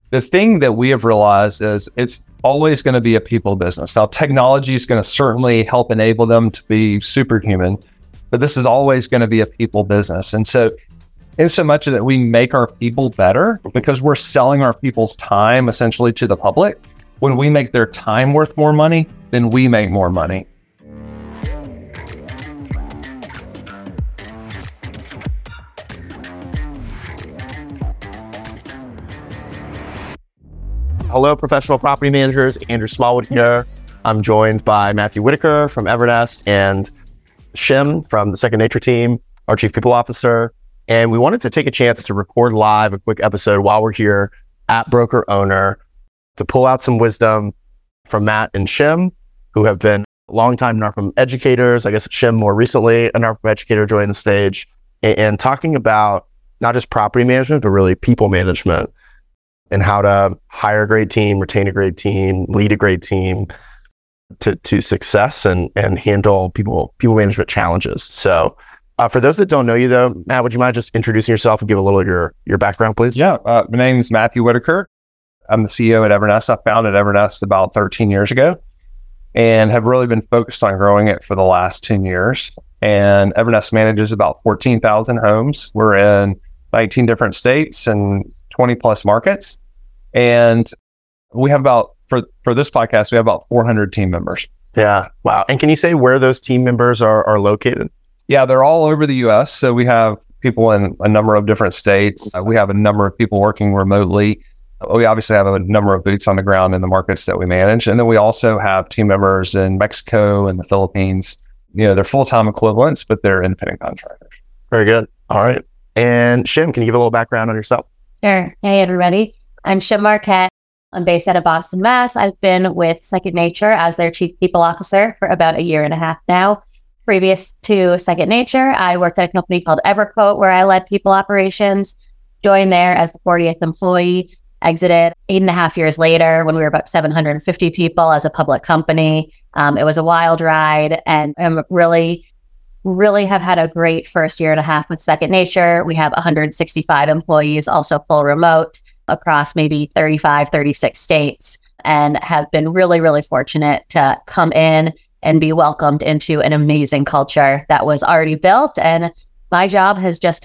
the thing that we have realized is it's always going to be a people business. Now, technology is going to certainly help enable them to be superhuman, but this is always going to be a people business. And so, in so much that we make our people better because we're selling our people's time essentially to the public. When we make their time worth more money, then we make more money. Hello, professional property managers. Andrew Smallwood here. I'm joined by Matthew Whitaker from Evernest and Shim from the Second Nature team, our Chief People Officer. And we wanted to take a chance to record live a quick episode while we're here at Broker Owner to pull out some wisdom from Matt and Shim, who have been longtime NARPM educators. I guess Shim more recently, a NARPM educator, joined the stage, and talking about not just property management, but really people management and how to hire a great team, retain a great team, lead a great team to success and handle people management challenges. So for those that don't know you though, Matt, would you mind just introducing yourself and give a little of your background, please? Yeah, my name is Matthew Whitaker. I'm the CEO at Evernest. I founded Evernest about 13 years ago and have really been focused on growing it for the last 10 years. And Evernest manages about 14,000 homes. We're in 19 different states and 20 plus markets. And we have about, for this podcast, we have about 400 team members. Yeah. Wow. And can you say where those team members are located? Yeah, they're all over the US. So we have people in a number of different states. We have a number of people working remotely. We obviously have a number of boots on the ground in the markets that we manage. And then we also have team members in Mexico and the Philippines. You know, they're full-time equivalents, but they're independent contractors. Very good. All right. And Shim, can you give a little background on yourself? Sure. Hey, everybody. I'm Shim Marquette. I'm based out of Boston, Mass. I've been with Second Nature as their Chief People Officer for about a year and a half now. Previous to Second Nature, I worked at a company called EverQuote where I led people operations, joined there as the 40th employee, exited 8.5 years later when we were about 750 people as a public company. It was a wild ride, and I'm really have had a great first year and a half with Second Nature. We have 165 employees, also full remote across maybe 35, 36 states, and have been really fortunate to come in and be welcomed into an amazing culture that was already built. And my job has just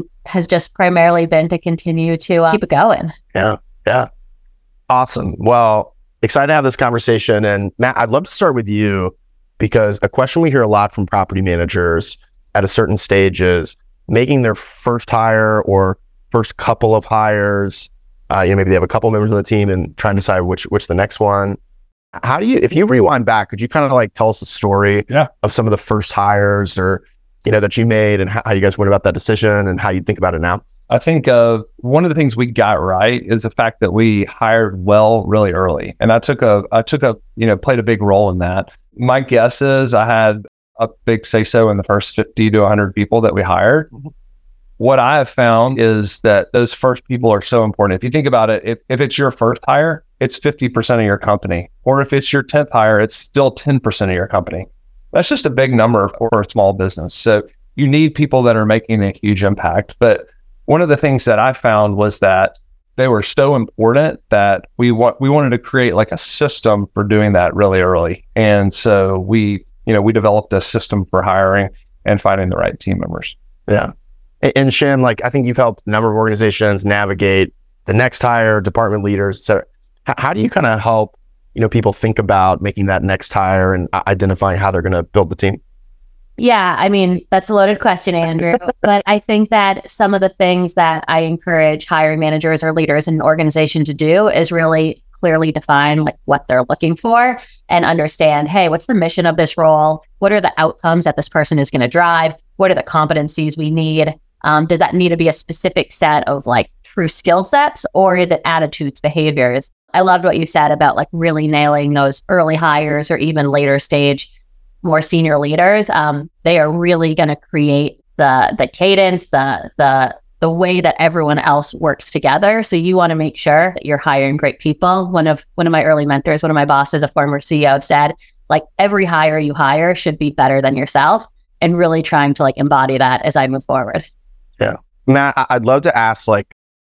primarily been to continue to keep it going. Yeah. Awesome. Well, excited to have this conversation. And Matt, I'd love to start with you because a question we hear a lot from property managers at a certain stage is making their first hire or first couple of hires. Maybe they have a couple members of the team and trying to decide which the next one. How do you, if you rewind back, could you kind of like tell us the story of some of the first hires or, that you made and how you guys went about that decision and how you think about it now? I think one of the things we got right is the fact that we hired well really early. And I played a big role in that. My guess is I had a big say-so in the first 50 to 100 people that we hired. Mm-hmm. What I have found is that those first people are so important. If you think about it, if it's your first hire, it's 50% of your company. Or if it's your 10th hire, it's still 10% of your company. That's just a big number for a small business. So you need people that are making a huge impact. But one of the things that I found was that they were so important that we wanted to create like a system for doing that really early. And so we developed a system for hiring and finding the right team members. Yeah. And Shim, I think you've helped a number of organizations navigate the next hire, department leaders. So how do you kind of help, people think about making that next hire and identifying how they're going to build the team? Yeah, I mean, that's a loaded question, Andrew. But I think that some of the things that I encourage hiring managers or leaders in an organization to do is really clearly define what they're looking for and understand, hey, what's the mission of this role? What are the outcomes that this person is going to drive? What are the competencies we need? Does that need to be a specific set of true skill sets, or is it attitudes, behaviors? I loved what you said about really nailing those early hires or even later stage, more senior leaders. They are really going to create the cadence, the way that everyone else works together. So you want to make sure that you're hiring great people. One of my early mentors, one of my bosses, a former CEO, said every hire you hire should be better than yourself, and really trying to embody that as I move forward. Yeah. Matt, I'd love to ask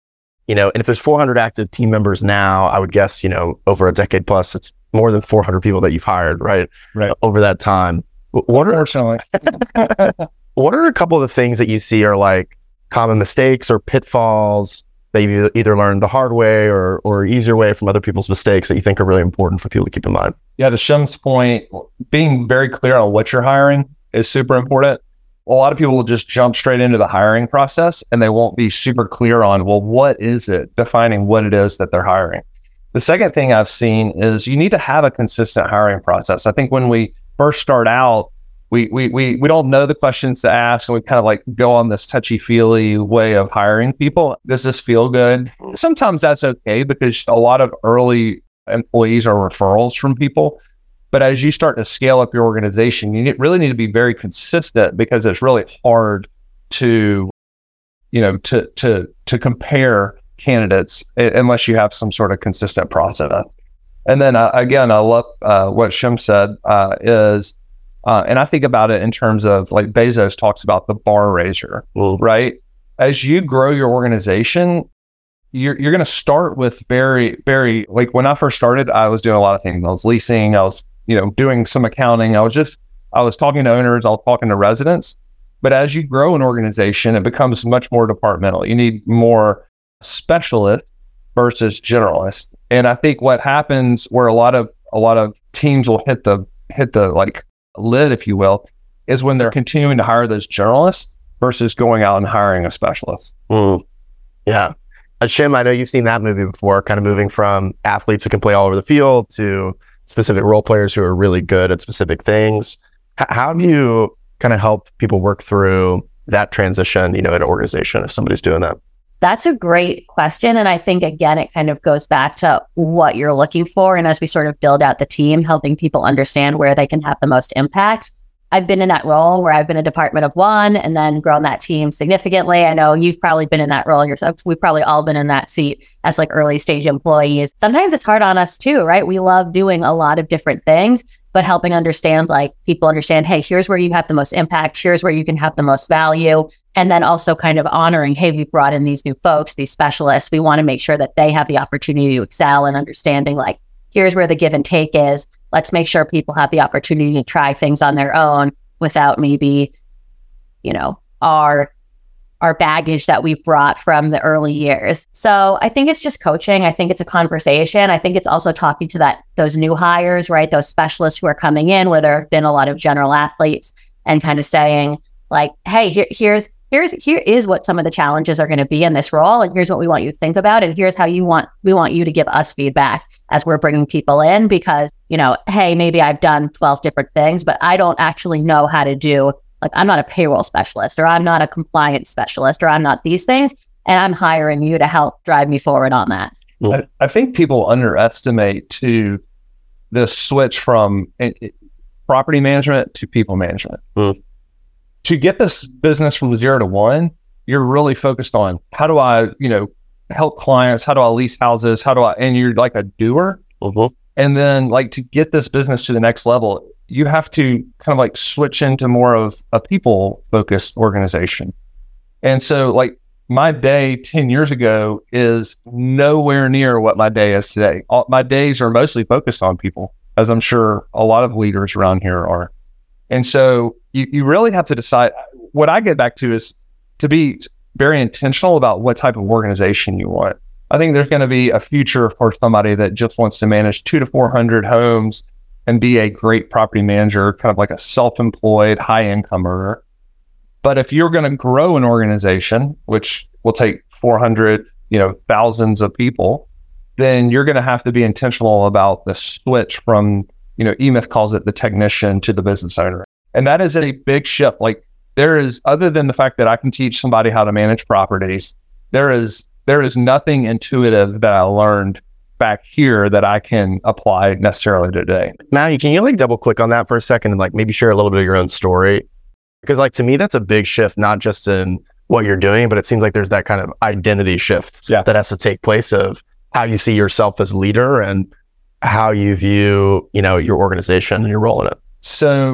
and if there's 400 active team members now, I would guess, over a decade plus, it's more than 400 people that you've hired, right? Right. Over that time. Unfortunately. What are a couple of the things that you see are like common mistakes or pitfalls that you either learned the hard way or easier way from other people's mistakes that you think are really important for people to keep in mind? Yeah, to Shim's point, being very clear on what you're hiring is super important. A lot of people will just jump straight into the hiring process and they won't be super clear on, well, what is it? Defining what it is that they're hiring. The second thing I've seen is you need to have a consistent hiring process. I think when we first start out, we don't know the questions to ask, and we kind of like go on this touchy-feely way of hiring people. Does this feel good? Sometimes that's okay because a lot of early employees are referrals from people. But as you start to scale up your organization, you really need to be very consistent because it's really hard to, to compare candidates unless you have some sort of consistent process. And then again, I love what Shim said is. And I think about it in terms of like Bezos talks about the bar raiser, right? As you grow your organization, you're going to start with very, very, like when I first started, I was doing a lot of things. I was leasing, I was, doing some accounting. I was talking to owners, I was talking to residents. But as you grow an organization, it becomes much more departmental. You need more specialists versus generalists. And I think what happens where a lot of teams will hit the like lid, if you will, is when they're continuing to hire those generalists versus going out and hiring a specialist. Yeah. Shim, I know you've seen that movie before, kind of moving from athletes who can play all over the field to specific role players who are really good at specific things. How do you kind of help people work through that transition, in an organization if somebody's doing that? That's a great question. And I think, again, it kind of goes back to what you're looking for. And as we sort of build out the team, helping people understand where they can have the most impact. I've been in that role where I've been a department of one and then grown that team significantly. I know you've probably been in that role yourself. We've probably all been in that seat as like early stage employees. Sometimes it's hard on us too, right? We love doing a lot of different things, but helping people understand, hey, here's where you have the most impact. Here's where you can have the most value. And then also kind of honoring, hey, we brought in these new folks, these specialists. We want to make sure that they have the opportunity to excel and understanding like, here's where the give and take is. Let's make sure people have the opportunity to try things on their own without maybe, our baggage that we've brought from the early years. So I think it's just coaching. I think it's a conversation. I think it's also talking to those new hires, right? Those specialists who are coming in where there have been a lot of general athletes and kind of saying like, hey, here is what some of the challenges are going to be in this role. And here's what we want you to think about. And here's how we want you to give us feedback as we're bringing people in because, hey, maybe I've done 12 different things, but I don't actually know how to do, like, I'm not a payroll specialist or I'm not a compliance specialist or I'm not these things. And I'm hiring you to help drive me forward on that. I think people underestimate too the switch from property management to people management. To get this business from 0 to 1, you're really focused on how do I, help clients? How do I lease houses? And you're like a doer. And then like to get this business to the next level, you have to kind of like switch into more of a people focused organization. And so like my day 10 years ago is nowhere near what my day is today. My days are mostly focused on people, as I'm sure a lot of leaders around here are. And so you really have to decide. What I get back to is to be very intentional about what type of organization you want. I think there's going to be a future for somebody that just wants to manage 200 to 400 homes and be a great property manager, kind of like a self-employed, high-income earner. But if you're going to grow an organization, which will take 400, thousands of people, then you're going to have to be intentional about the switch from, E-Myth calls it the technician to the business owner. And that is a big shift. Like there is, other than the fact that I can teach somebody how to manage properties, there is nothing intuitive that I learned back here that I can apply necessarily today. Matthew, can you like double click on that for a second and like maybe share a little bit of your own story? Because like to me, that's a big shift, not just in what you're doing, but it seems like there's that kind of identity shift that has to take place of how you see yourself as leader and how you view, your organization and your role in it. So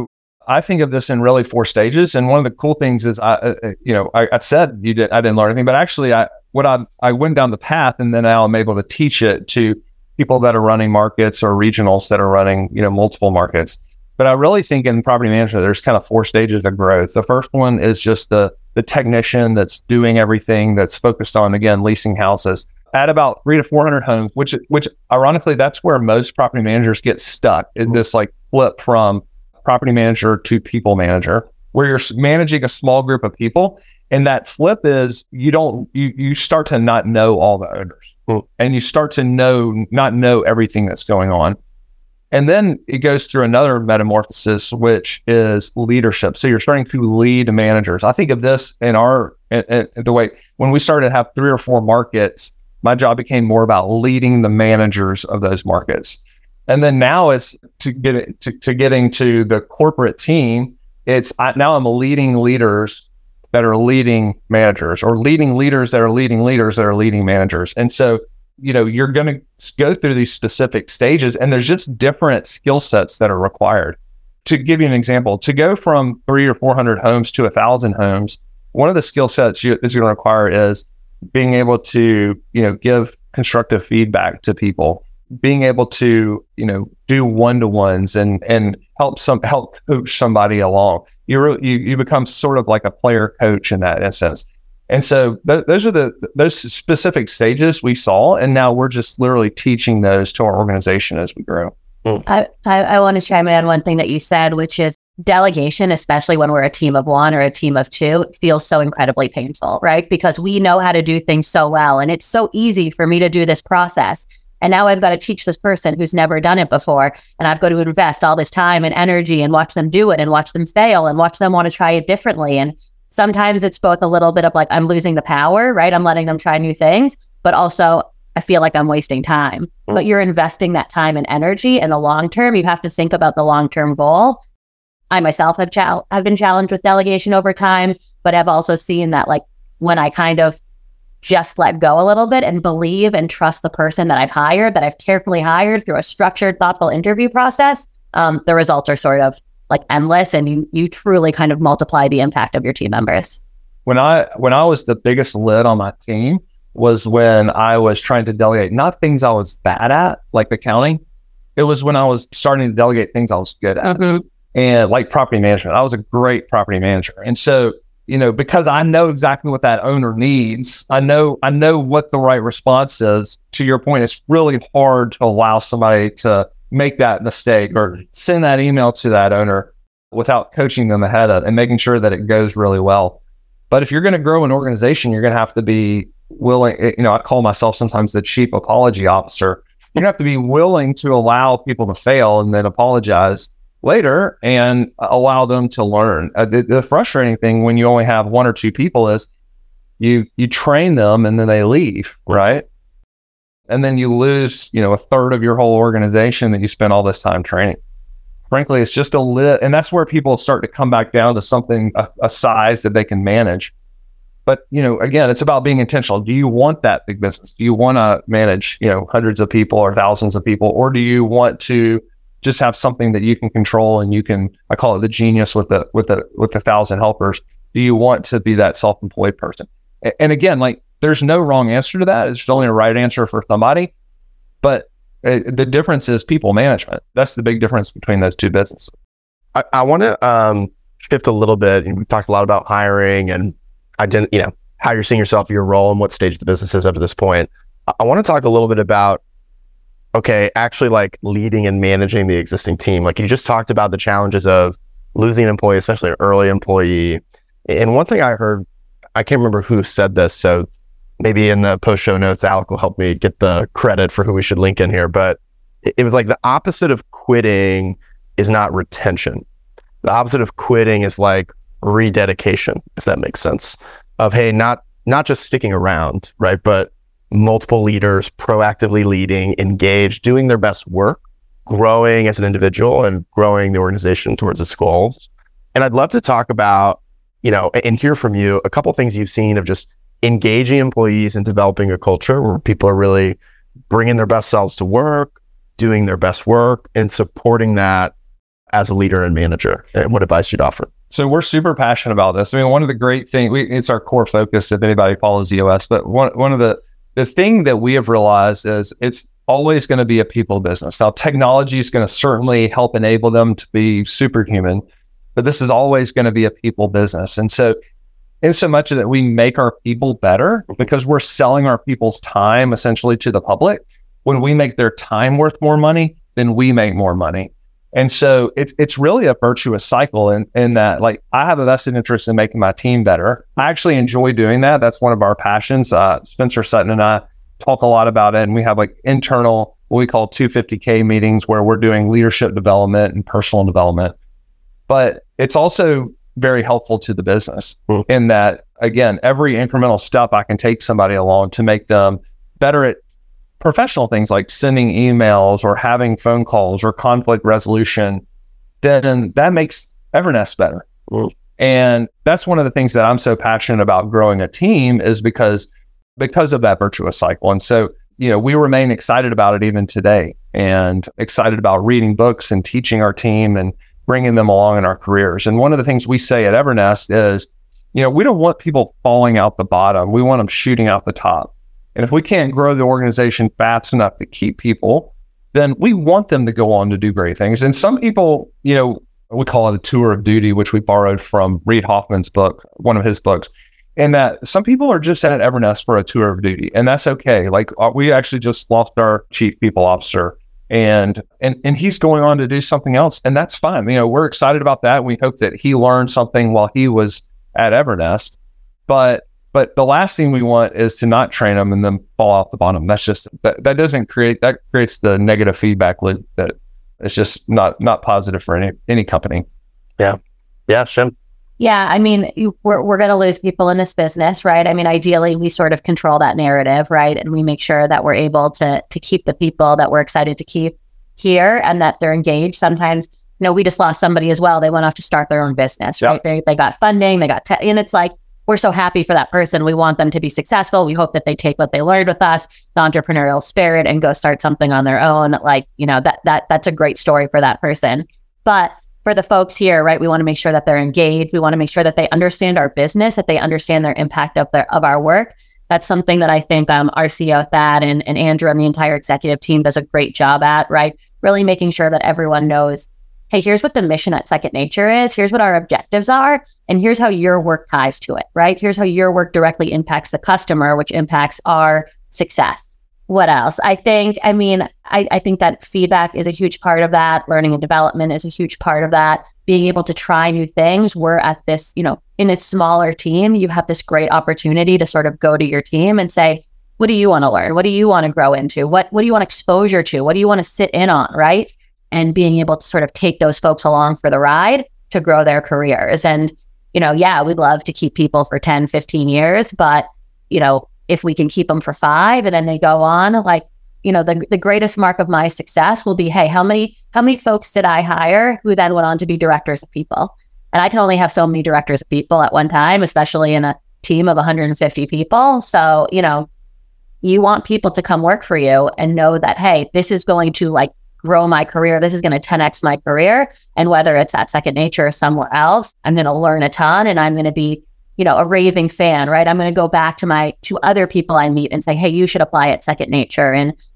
I think of this in really 4 stages. And one of the cool things is, I said I didn't learn anything, but actually I went down the path, and then now I'm able to teach it to people that are running markets or regionals that are running, multiple markets. But I really think in property management, there's kind of 4 stages of growth. The first one is just the technician that's doing everything, that's focused on, again, leasing houses at about 300 to 400 homes, which ironically, that's where most property managers get stuck in this like flip from property manager to people manager, where you're managing a small group of people. And that flip is you start to not know all the owners, and you start to not know everything that's going on. And then it goes through another metamorphosis, which is leadership. So you're starting to lead managers. I think of this in the way when we started to have 3 or 4 markets, my job became more about leading the managers of those markets. And then now it's getting to the corporate team. Now I'm leading leaders that are leading managers, or leading leaders that are leading leaders that are leading managers. And so, you're going to go through these specific stages, and there's just different skill sets that are required. To give you an example, to go from 300 or 400 homes to 1,000 homes, one of the skill sets is going to require is being able to, give constructive feedback to people, being able to, do one-to-ones and help coach somebody along. You become sort of like a player coach in that instance. And so those are those specific stages we saw, and now we're just literally teaching those to our organization as we grow. I want to chime in on one thing that you said, which is delegation, especially when we're a team of 1 or a team of 2, feels so incredibly painful, right? Because we know how to do things so well, and it's so easy for me to do this process. And now I've got to teach this person who's never done it before, and I've got to invest all this time and energy and watch them do it and watch them fail and watch them want to try it differently. And sometimes it's both a little bit of like, I'm losing the power, right? I'm letting them try new things, but also I feel like I'm wasting time. But you're investing that time and energy in the long term. You have to think about the long-term goal. I myself have been challenged with delegation over time, but I've also seen that like when I kind of just let go a little bit and believe and trust the person that I've carefully hired through a structured, thoughtful interview process, the results are sort of like endless, and you truly kind of multiply the impact of your team members. When I was the biggest lid on my team was when I was trying to delegate, not things I was bad at, like accounting. It was when I was starting to delegate things I was good at. Mm-hmm. And like property management, I was a great property manager. And so, because I know exactly what that owner needs, I know what the right response is. To your point, it's really hard to allow somebody to make that mistake or send that email to that owner without coaching them ahead of and making sure that it goes really well. But if you're going to grow an organization, you're going to have to be willing. I call myself sometimes the chief apology officer. You have to be willing to allow people to fail and then apologize later and allow them to learn. The frustrating thing when you only have 1 or 2 people is you train them and then they leave, right? And then you lose, a third of your whole organization that you spent all this time training. Frankly, it's just and that's where people start to come back down to something, a size that they can manage. But, again, it's about being intentional. Do you want that big business? Do you want to manage, hundreds of people or thousands of people? Or do you want to just have something that you can control and you can, I call it the genius with the 1,000 helpers. Do you want to be that self-employed person? And again, like there's no wrong answer to that. It's only a right answer for somebody. But the difference is people management. That's the big difference between those 2 businesses. I want to shift a little bit. We talked a lot about hiring and how you're seeing yourself, your role, and what stage the business is up to this point. I want to talk a little bit about actually like leading and managing the existing team. Like you just talked about the challenges of losing an employee, especially an early employee. And one thing I heard, I can't remember who said this, so maybe in the post show notes, Alec will help me get the credit for who we should link in here. But it was like the opposite of quitting is not retention. The opposite of quitting is like rededication, if that makes sense. Of, hey, not just sticking around, right? But multiple leaders proactively leading, engaged, doing their best work, growing as an individual and growing the organization towards its goals. And I'd love to talk about, and hear from you a couple things you've seen of just engaging employees and developing a culture where people are really bringing their best selves to work, doing their best work, and supporting that as a leader and manager, and what advice you'd offer? So we're super passionate about this. I mean, one of the great things, it's our core focus if anybody follows EOS, but one of the thing that we have realized is it's always going to be a people business. Now, technology is going to certainly help enable them to be superhuman, but this is always going to be a people business. And so in so much that we make our people better because we're selling our people's time essentially to the public. When we make their time worth more money, then we make more money. And so it's really a virtuous cycle in that, like, I have a vested interest in making my team better. I actually enjoy doing that. That's one of our passions. Spencer Sutton and I talk a lot about it. And we have like internal, what we call 250K meetings where we're doing leadership development and personal development. But it's also very helpful to the business in that, again, every incremental step I can take somebody along to make them better at professional things like sending emails or having phone calls or conflict resolution, then that makes Evernest better. And that's one of the things that I'm so passionate about growing a team is because of that virtuous cycle. And so, we remain excited about it even today and excited about reading books and teaching our team and bringing them along in our careers. And one of the things we say at Evernest is, we don't want people falling out the bottom. We want them shooting out the top. And if we can't grow the organization fast enough to keep people, then we want them to go on to do great things. And some people, we call it a tour of duty, which we borrowed from Reid Hoffman's book, one of his books. And that some people are just at Evernest for a tour of duty, and that's okay. Like we actually just lost our chief people officer, and he's going on to do something else, and that's fine. We're excited about that. We hope that he learned something while he was at Evernest, but the last thing we want is to not train them and then fall off the bottom. That's just that creates the negative feedback loop that is just not positive for any company. Yeah, Shim. Yeah, I mean, we're going to lose people in this business, right? I mean, ideally, we sort of control that narrative, right? And we make sure that we're able to keep the people that we're excited to keep here and that they're engaged. Sometimes, we just lost somebody as well. They went off to start their own business, right? They got funding, and it's like, we're so happy for that person. We want them to be successful. We hope that they take what they learned with us, the entrepreneurial spirit, and go start something on their own. Like, that's a great story for that person. But for the folks here, right, we want to make sure that they're engaged. We want to make sure that they understand our business, that they understand their impact of our work. That's something that I think our CEO Thad and Andrew and the entire executive team does a great job at, right? Really making sure that everyone knows, hey, here's what the mission at Second Nature is. Here's what our objectives are. And here's how your work ties to it, right? Here's how your work directly impacts the customer, which impacts our success. What else? I think that feedback is a huge part of that. Learning and development is a huge part of that. Being able to try new things. We're at this, in a smaller team, you have this great opportunity to sort of go to your team and say, what do you want to learn? What do you want to grow into? What do you want exposure to? What do you want to sit in on, right? And being able to sort of take those folks along for the ride to grow their careers. And, we'd love to keep people for 10, 15 years, but, if we can keep them for 5 and then they go on, like, the greatest mark of my success will be, hey, how many folks did I hire who then went on to be directors of people? And I can only have so many directors of people at one time, especially in a team of 150 people. So, you want people to come work for you and know that, hey, this is going to grow my career. This is going to 10x my career. And whether it's at Second Nature or somewhere else, I'm going to learn a ton and I'm going to be, a raving fan, right? I'm going to go back to other people I meet and say, hey, you should apply at Second Nature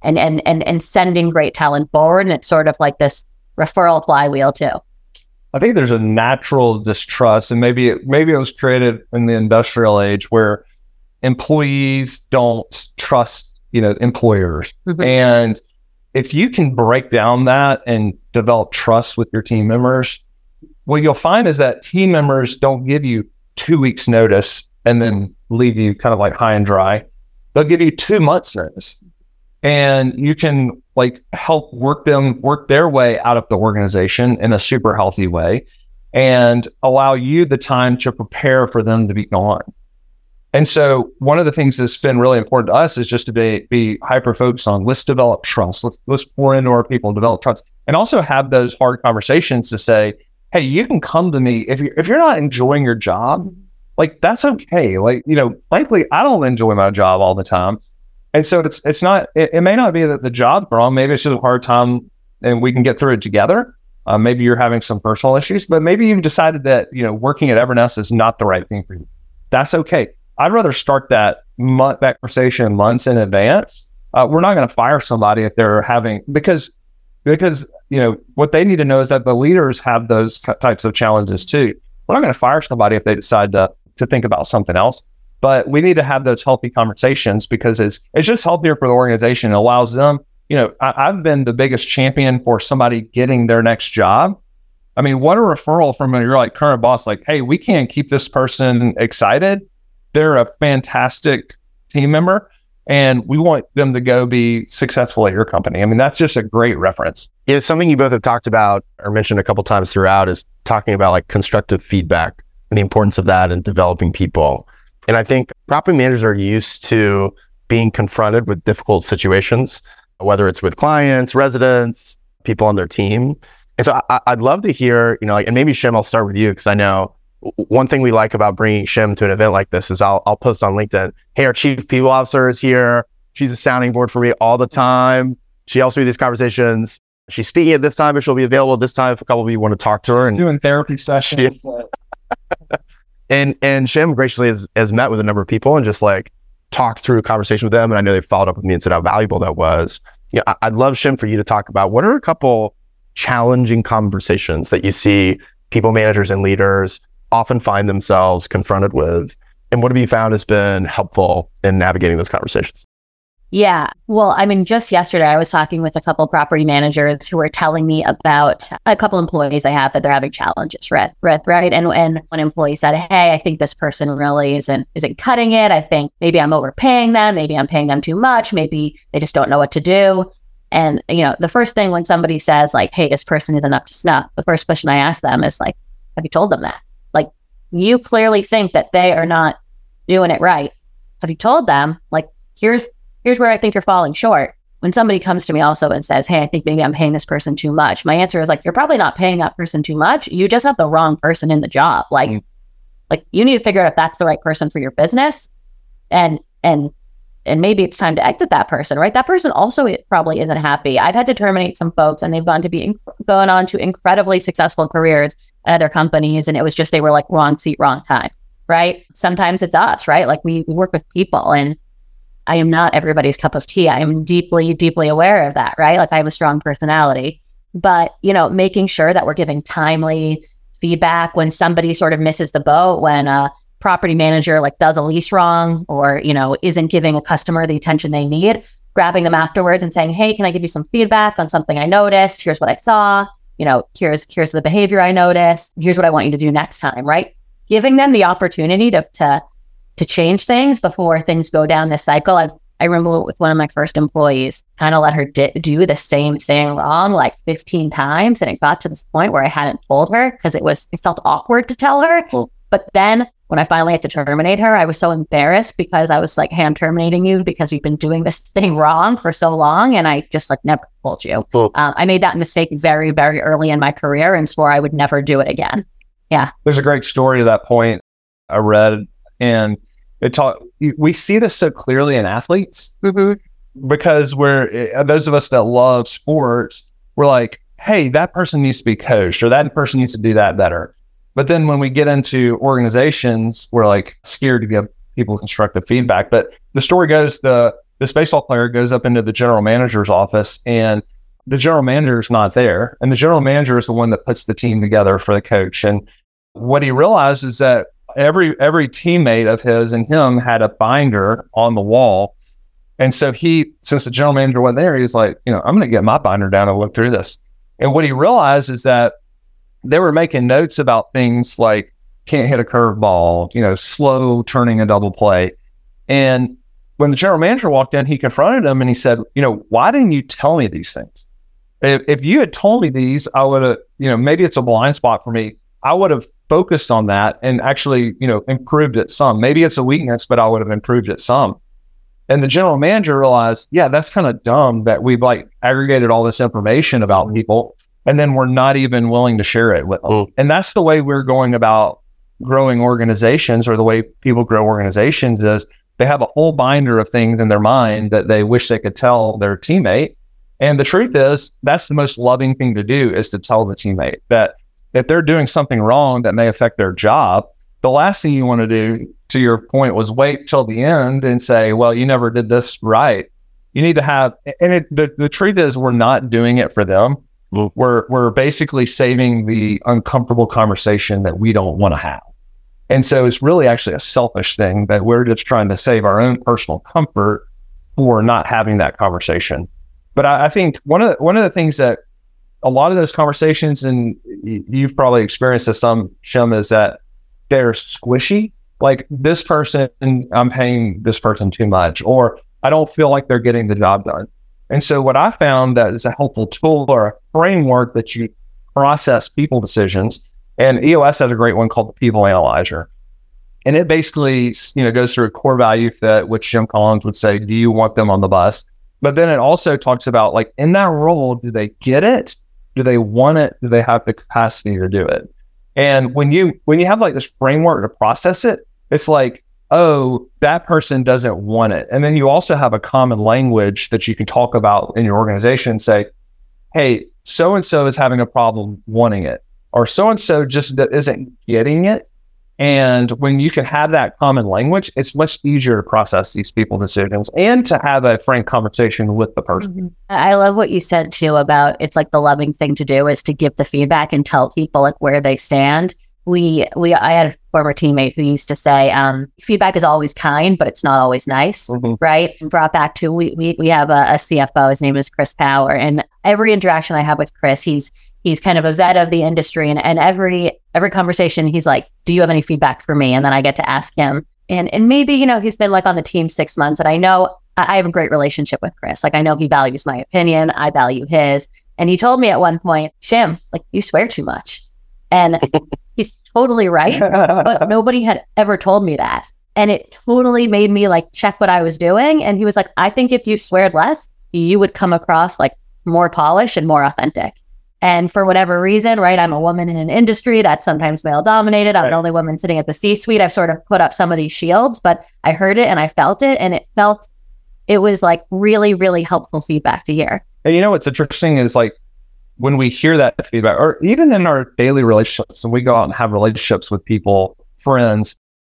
and sending great talent forward. And it's sort of like this referral flywheel too. I think there's a natural distrust, and maybe it was created in the industrial age where employees don't trust, employers. Mm-hmm. And if you can break down that and develop trust with your team members, what you'll find is that team members don't give you 2 weeks notice and then leave you kind of like high and dry. They'll give you 2 months notice, and you can help work their way out of the organization in a super healthy way and allow you the time to prepare for them to be gone. And so one of the things that's been really important to us is just to be hyper focused on, let's develop trust. Let's pour into our people, develop trust, and also have those hard conversations to say, hey, you can come to me if you're not enjoying your job, that's okay. Likely I don't enjoy my job all the time. And so it may not be that the job's wrong. Maybe it's just a hard time and we can get through it together. Maybe you're having some personal issues, but maybe you've decided that, working at Evernest is not the right thing for you. That's okay. I'd rather start that conversation months in advance. We're not going to fire somebody if they're having, because what they need to know is that the leaders have those types of challenges too. We're not going to fire somebody if they decide to think about something else, but we need to have those healthy conversations because it's just healthier for the organization. It allows them, I've been the biggest champion for somebody getting their next job. I mean, what a referral from your current boss, hey, we can't keep this person excited. They're a fantastic team member and we want them to go be successful at your company. I mean, that's just a great reference. Yeah, something you both have talked about or mentioned a couple times throughout is talking about constructive feedback and the importance of that in developing people. And I think property managers are used to being confronted with difficult situations, whether it's with clients, residents, people on their team. And so I'd love to hear, and maybe Shim, I'll start with you because I know one thing we like about bringing Shim to an event like this is I'll post on LinkedIn, hey, our chief people officer is here. She's a sounding board for me all the time. She helps me with these conversations. She's speaking at this time, but she'll be available at this time if a couple of you want to talk to her. And doing therapy sessions. And Shim graciously has met with a number of people and just talked through a conversation with them. And I know they followed up with me and said how valuable that was. I'd love, Shim, for you to talk about what are a couple challenging conversations that you see people managers and leaders often find themselves confronted with, and what have you found has been helpful in navigating those conversations? Yeah. Well, just yesterday, I was talking with a couple of property managers who were telling me about a couple employees I have that they're having challenges, right? And one employee said, hey, I think this person really isn't cutting it. I think maybe I'm overpaying them. Maybe I'm paying them too much. Maybe they just don't know what to do. And, the first thing when somebody says hey, this person isn't up to snuff, the first question I ask them is have you told them that? You clearly think that they are not doing it right. Have you told them, here's where I think you're falling short? When somebody comes to me also and says, hey, I think maybe I'm paying this person too much, my answer is you're probably not paying that person too much. You just have the wrong person in the job. You need to figure out if that's the right person for your business. And maybe it's time to exit that person, right? That person also probably isn't happy. I've had to terminate some folks and they've gone on to incredibly successful careers at other companies. And it was just, they were wrong seat, wrong time, right? Sometimes it's us, right? We work with people and I am not everybody's cup of tea. I am deeply, deeply aware of that, right? I have a strong personality, but making sure that we're giving timely feedback when somebody sort of misses the boat, when a property manager does a lease wrong or, isn't giving a customer the attention they need, grabbing them afterwards and saying, hey, can I give you some feedback on something I noticed? Here's what I saw. Here's the behavior I noticed. Here's what I want you to do next time, right? Giving them the opportunity to change things before things go down this cycle. I remember with one of my first employees, kind of let her do the same thing wrong 15 times. And it got to this point where I hadn't told her because it felt awkward to tell her. Cool. But then when I finally had to terminate her, I was so embarrassed because I was hey, I'm terminating you because you've been doing this thing wrong for so long. And I just never told you. Cool. I made that mistake very, very early in my career and swore I would never do it again. Yeah. There's a great story to that point I read, and we see this so clearly in athletes because those of us that love sports, we're hey, that person needs to be coached or that person needs to do that better. But then when we get into organizations, we're scared to give people constructive feedback. But the story goes, this baseball player goes up into the general manager's office and the general manager is not there. And the general manager is the one that puts the team together for the coach. And what he realized is that every teammate of his and him had a binder on the wall. And so since the general manager wasn't there, he's I'm going to get my binder down and look through this. And what he realized is that they were making notes about things can't hit a curveball, slow turning a double play. And when the general manager walked in, he confronted him and he said, why didn't you tell me these things? If you had told me these, I would have, maybe it's a blind spot for me. I would have focused on that and actually, improved it some. Maybe it's a weakness, but I would have improved it some. And the general manager realized, yeah, that's kind of dumb that we've aggregated all this information about people and then we're not even willing to share it with them. Mm. And that's the way we're going about growing organizations, or the way people grow organizations is they have a whole binder of things in their mind that they wish they could tell their teammate. And the truth is, that's the most loving thing to do, is to tell the teammate that if they're doing something wrong that may affect their job, the last thing you want to do, to your point, was wait till the end and say, well, you never did this right. You need to have, and the truth is, we're not doing it for them. We're basically saving the uncomfortable conversation that we don't want to have. And so it's really actually a selfish thing that we're just trying to save our own personal comfort for not having that conversation. But I think one of the things that a lot of those conversations, and you've probably experienced this some, Shem, is that they're squishy. Like, this person, I'm paying this person too much, or I don't feel like they're getting the job done. And so what I found that is a helpful tool or a framework that you process people decisions, and EOS has a great one called the People Analyzer. And it basically, goes through a core value fit, which Jim Collins would say, do you want them on the bus? But then it also talks about, like, in that role, do they get it? Do they want it? Do they have the capacity to do it? And when you have like this framework to process it, it's like, oh, that person doesn't want it. And then you also have a common language that you can talk about in your organization and say, hey, so-and-so is having a problem wanting it, or so-and-so just isn't getting it. And when you can have that common language, it's much easier to process these people decisions and to have a frank conversation with the person. I love what you said too about, it's like the loving thing to do is to give the feedback and tell people like where they stand. I had a former teammate who used to say, feedback is always kind, but it's not always nice, right? And brought back to, we have a CFO, his name is Chris Power, and every interaction I have with Chris, he's kind of a vet of the industry, and every conversation he's like, do you have any feedback for me? And then I get to ask him, and maybe, he's been like on the team 6 months, and I know I have a great relationship with Chris. Like, I know he values my opinion, I value his. And he told me at one point, Shim, like, you swear too much. And he's totally right, but nobody had ever told me that. And it totally made me like check what I was doing. And he was like, I think if you sweared less, you would come across like more polished and more authentic. And for whatever reason, right, I'm a woman in an industry that's sometimes male dominated. I'm the only woman sitting at the C-suite. I've sort of put up some of these shields, but I heard it and I felt it. And it was like really, really helpful feedback to hear. And what's interesting is, like, when we hear that feedback, or even in our daily relationships, and we go out and have relationships with people, friends,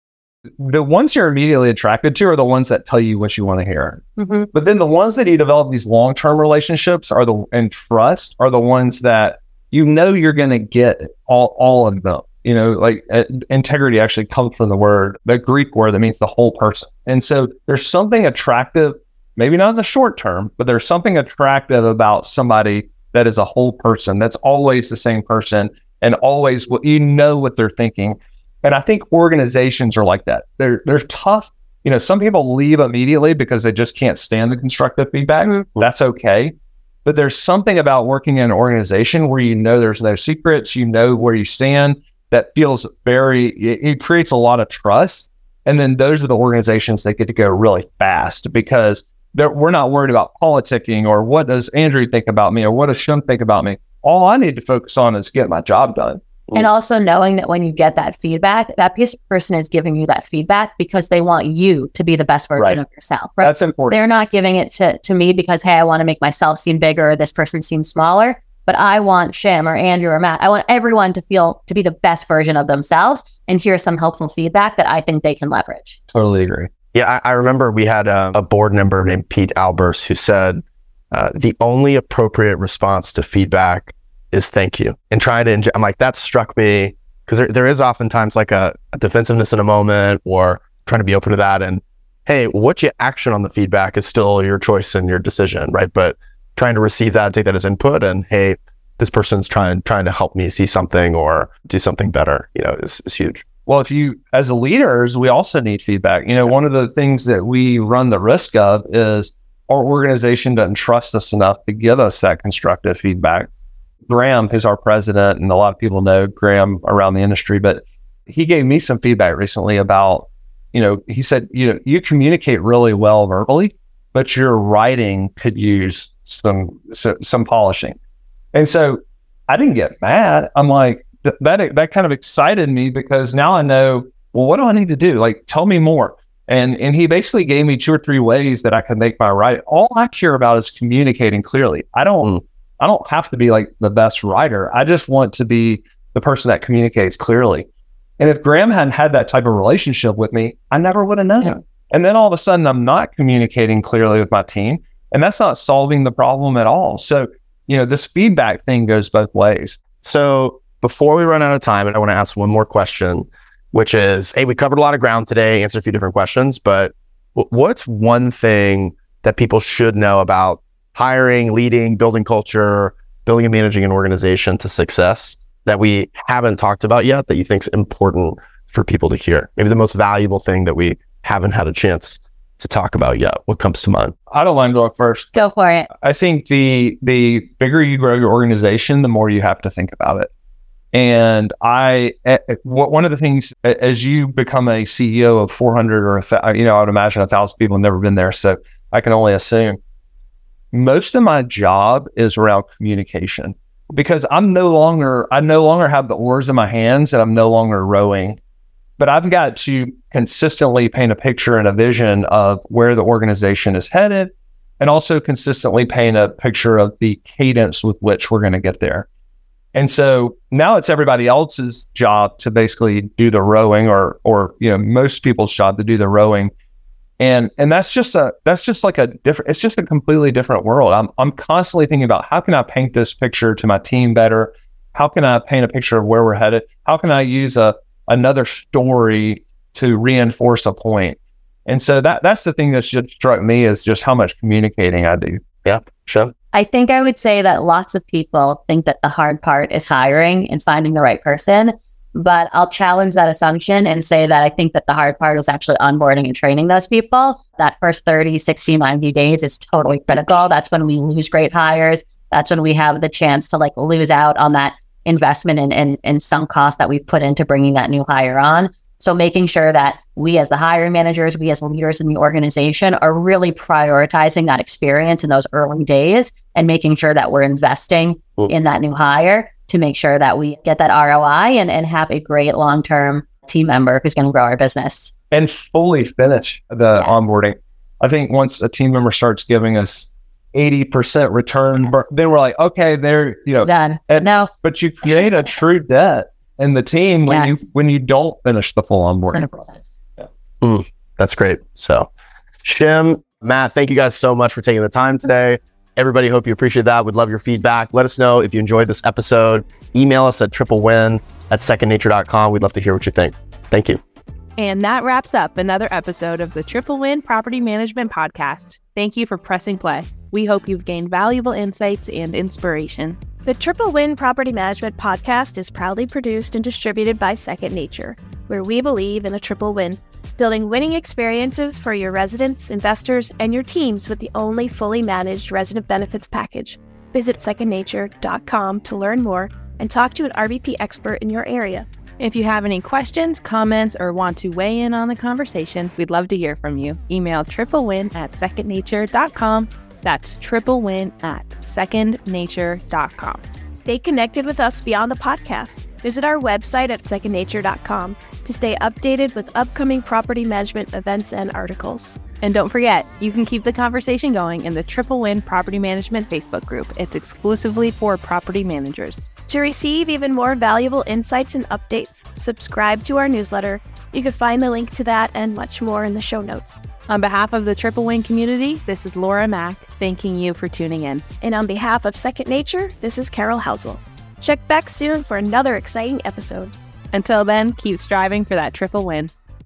the ones you're immediately attracted to are the ones that tell you what you want to hear. But then the ones that you develop these long-term relationships and trust are the ones that you're going to get all of them. Integrity actually comes from the Greek word that means the whole person. And so there's something attractive, maybe not in the short term, but there's something attractive about somebody that is a whole person, that's always the same person, and always what they're thinking. And I think organizations are like that. They're tough. Some people leave immediately because they just can't stand the constructive feedback. That's okay. But there's something about working in an organization where there's no secrets, where you stand, that feels it creates a lot of trust. And then those are the organizations that get to go really fast because we're not worried about politicking or what does Andrew think about me or what does Shem think about me. All I need to focus on is get my job done. And also knowing that when you get that feedback, that person is giving you that feedback because they want you to be the best version of yourself. Right? That's important. They're not giving it to me because, hey, I want to make myself seem bigger or this person seems smaller. But I want Shem or Andrew or Matt, I want everyone to be the best version of themselves. And here's some helpful feedback that I think they can leverage. Totally agree. Yeah, I remember we had a board member named Pete Albers who said, the only appropriate response to feedback is thank you. And I'm like, that struck me because there is oftentimes like a defensiveness in a moment or trying to be open to that. And hey, what you action on the feedback is still your choice and your decision, right? But trying to receive that, take that as input, and hey, this person's trying to help me see something or do something better, is huge. Well, as leaders, we also need feedback. One of the things that we run the risk of is our organization doesn't trust us enough to give us that constructive feedback. Graham, who's our president, and a lot of people know Graham around the industry, but he gave me some feedback recently about, he said, you communicate really well verbally, but your writing could use some polishing. And so I didn't get mad. I'm like, that kind of excited me because now I know, well, what do I need to do? Like, tell me more. And he basically gave me 2 or 3 ways that I could make my writing. All I care about is communicating clearly. I don't have to be like the best writer. I just want to be the person that communicates clearly. And if Graham hadn't had that type of relationship with me, I never would have known. Yeah. And then all of a sudden I'm not communicating clearly with my team, and that's not solving the problem at all. So, this feedback thing goes both ways. So before we run out of time, and I want to ask one more question, which is, hey, we covered a lot of ground today, answered a few different questions, but what's one thing that people should know about hiring, leading, building culture, building and managing an organization to success that we haven't talked about yet that you think is important for people to hear? Maybe the most valuable thing that we haven't had a chance to talk about yet. What comes to mind? I don't mind going first. Go for it. I think the bigger you grow your organization, the more you have to think about it. And one of the things, as you become a CEO of 400 or I would imagine 1,000 people have never been there, so I can only assume most of my job is around communication, because I no longer have the oars in my hands, and I'm no longer rowing, but I've got to consistently paint a picture and a vision of where the organization is headed, and also consistently paint a picture of the cadence with which we're going to get there. And so now it's everybody else's job to basically do the rowing, or most people's job to do the rowing. And that's just like a different, it's just a completely different world. I'm constantly thinking about, how can I paint this picture to my team better? How can I paint a picture of where we're headed? How can I use another story to reinforce a point? And so that's the thing that's just struck me, is just how much communicating I do. Yeah, sure. I think I would say that lots of people think that the hard part is hiring and finding the right person, but I'll challenge that assumption and say that I think that the hard part is actually onboarding and training those people. That first 30, 60, 90 days is totally critical. That's when we lose great hires. That's when we have the chance to lose out on that investment and sunk cost that we put into bringing that new hire on. So making sure that we as the hiring managers, we as leaders in the organization are really prioritizing that experience in those early days, and making sure that we're investing in that new hire to make sure that we get that ROI and have a great long-term team member who's going to grow our business. And fully finish the onboarding. I think once a team member starts giving us 80% return, then we're like, okay, they're, done. No. But you create a true debt in the team when you don't finish the full onboarding process. Yeah. That's great. So Shim, Matt, thank you guys so much for taking the time today. Everybody, hope you appreciate that. Would love your feedback. Let us know if you enjoyed this episode. Email us at triplewin@secondnature.com. We'd love to hear what you think. Thank you. And that wraps up another episode of the Triple Win Property Management Podcast. Thank you for pressing play. We hope you've gained valuable insights and inspiration. The Triple Win Property Management Podcast is proudly produced and distributed by Second Nature, where we believe in a triple win, building winning experiences for your residents, investors, and your teams with the only fully managed resident benefits package. Visit secondnature.com to learn more and talk to an RBP expert in your area. If you have any questions, comments, or want to weigh in on the conversation, we'd love to hear from you. Email triplewin@secondnature.com. That's triplewin@secondnature.com. Stay connected with us beyond the podcast. Visit our website at secondnature.com to stay updated with upcoming property management events and articles. And don't forget, you can keep the conversation going in the Triple Win Property Management Facebook group. It's exclusively for property managers. To receive even more valuable insights and updates, subscribe to our newsletter. You can find the link to that and much more in the show notes. On behalf of the Triple Win community, this is Laura Mack, thanking you for tuning in. And on behalf of Second Nature, this is Carol Housel. Check back soon for another exciting episode. Until then, keep striving for that triple win.